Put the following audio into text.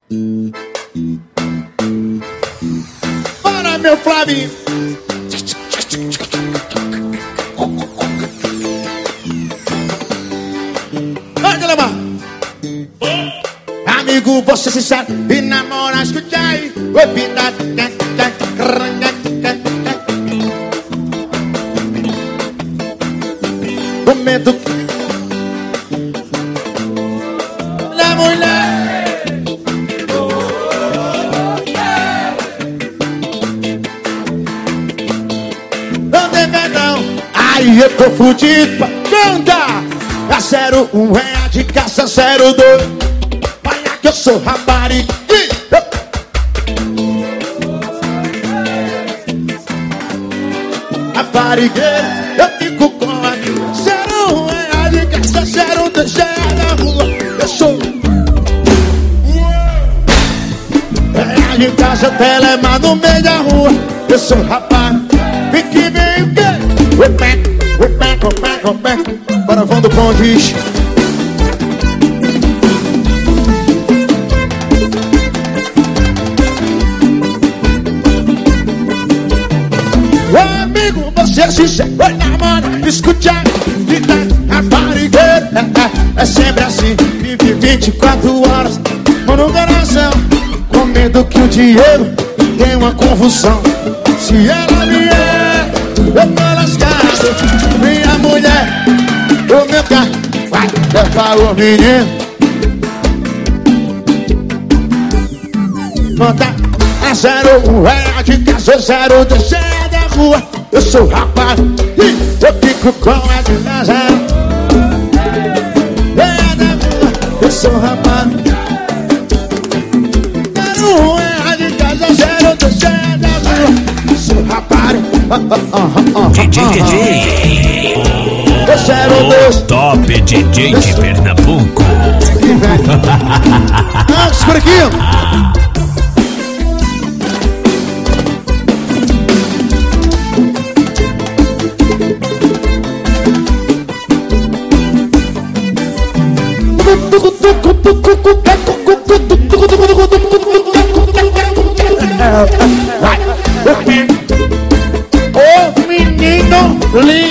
Bora, meu Flavinho. Vai, Guilherme. Amigo, você sincero e namora, escute aí. Oi, vida. O medo da mulher. Não tem perdão. Aí eu tô fudido pra cantar. É 01 real de caça 02. Olha que eu sou rapariga. Raparigueiro, eu fico com a 01 real de caça 02. Já é na rua, eu sou real de caça, telemar no meio da rua. Eu sou rapaz, fique bem o quê? Bora, vão do Ponte. Ô amigo, você é sincero, oi namora, escute a vida, raparigueira. É sempre assim, vive 24 horas, mano, no coração, com medo que o dinheiro dê uma confusão. Se ela vier, eu tô lascado. Minha mulher, o meu carro, vai levar o menino. Conta a 01 real de casa, 02 é da rua. Eu sou rapaz e eu fico com a de Nazaré. É da rua, eu sou rapaz. 01 real de casa, 02 é da rua. Eu sou rapaz. DJ Eu 02 Top DJ de Pernambuco. Antes por aqui. Ô menino lindo.